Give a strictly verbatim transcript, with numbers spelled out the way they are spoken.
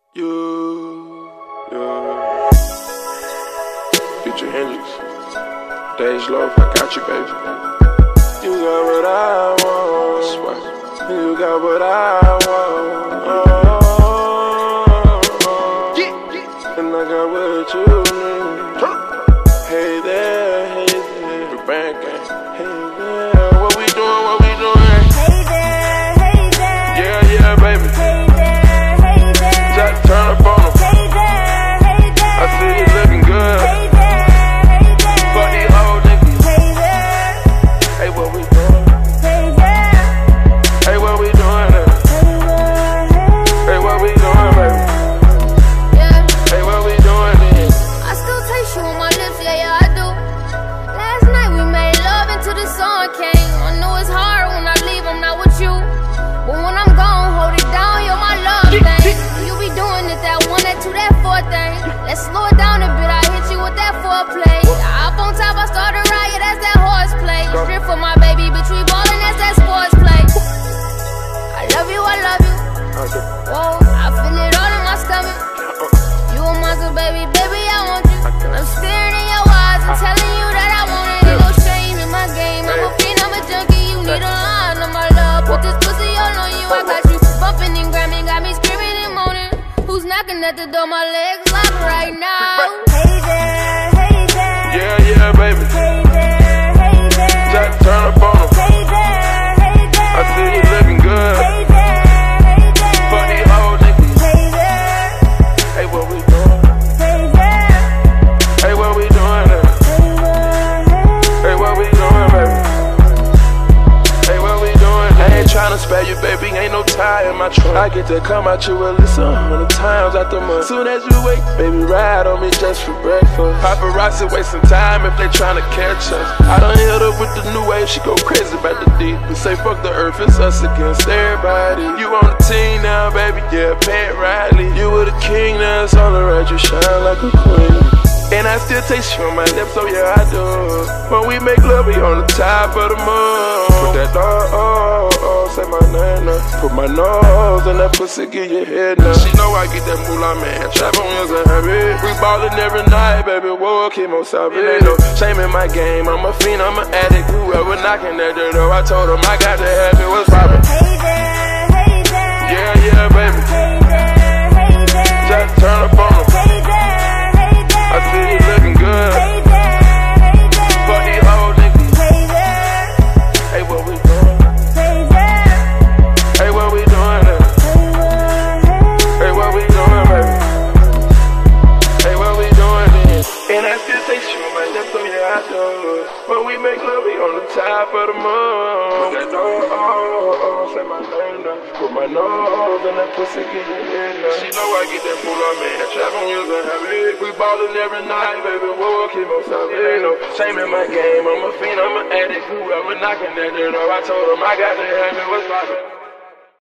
You, yeah. Future Hendrix. Dej Loaf, I got you, baby. You got what I want. You got what I want. Oh, and I got what you need. Hey there, hey there. The band gang. Hey there. What we doing? What we doing? Hey there, hey there. Yeah, yeah, baby. Hey there, hey there. Just turn up on them. Hey there, hey there. I see you looking good. Hey there, hey there. Fuck these old niggas. Hey there, Hey, what we doing? hey there. Hey, what we doing? Now? Hey there, Hey, what we doing, baby? yeah. Hey, what we doing then? I still taste you on my lips, yeah, yeah, I do. Last night we made love until the sun came. I know it's hard when I leave, I'm not with you. But when I'm gone, hold it down, you're my love thing. You be doing it, that one, that two, that four thing. Let's slow it down a bit, I hit you with that foreplay. I up on top, I start a riot, that's that horseplay. Strip for my baby, bitch, we ballin', that's that sports play. I love you, I love you. Whoa, I feel it all in my stomach. You a monster, baby, baby, I want you. I'm staring in your eyes and telling you that I want it. Ain't no shame in my game. I'm a fiend, I'm a junkie. You need a line of my love. Put this pussy all on you. I got you bumping and grabbing, got me screaming and moaning. Who's knocking at the door? My legs lock right now. Hey there, hey there. Yeah, yeah, baby. Hey there, hey there. Just turn up on them. Hey there, hey there. I see you looking good. Hey there, hey there. Fuck these old niggas. Hey there, Hey, what we doing? hey there. Hey, what we doing now? Hey there, Hey, what we doing, baby? Hey, what we doing? I ain't tryna spare you, baby. Ain't no tie in my trunk. I get to come at you at least a hundred times out the month. Soon as you wake, baby, ride on me just for breakfast. Paparazzi wasting time if they tryna catch us. I done hit up with the new wave, she go crazy about the deep. We say fuck the earth, it's us against everybody. You on the team now, baby, yeah, Pat Riley. You were the king, now it's all around you, shine like a queen. And I still taste you on my lips, so yeah, I do. When we make love, we on the top of the moon. Put that dog, oh, oh, say my name now. Put my nose in that pussy, get your head now. She know I get that moolah, man. Trap on wheels and habit. We ballin' every night, baby. Whoa, chemo savage. Ain't no shame in my game. I'm a fiend, I'm an addict. Whoever knocking at the door, I told him I got to have it. What's poppin'? hey there, hey there. Yeah, yeah, baby. Hey there, hey there. Just turn up on them. Hey there, hey there. I see you looking good. Hey there, hey there. Fuck these old niggas. Hey there, Hey, what we doing? hey there. Hey, what we doing now? Hey there, Hey, what we doing, baby? Hey, what we doing then? And I still say shoot my lips, so yeah, I do. When we make love, we on the top of the moon. Put that dog, oh, oh, say my name now. Put my nose in that pussy, get your head now. She know I get that moolah, man. Trap on wheels and habit. We ballin' every night, baby. Whoa, keep on stopping. Ain't no shame in my game. I'm a fiend, I'm an addict. Whoever knocking at the door, I told him I got to have it. What's poppin'?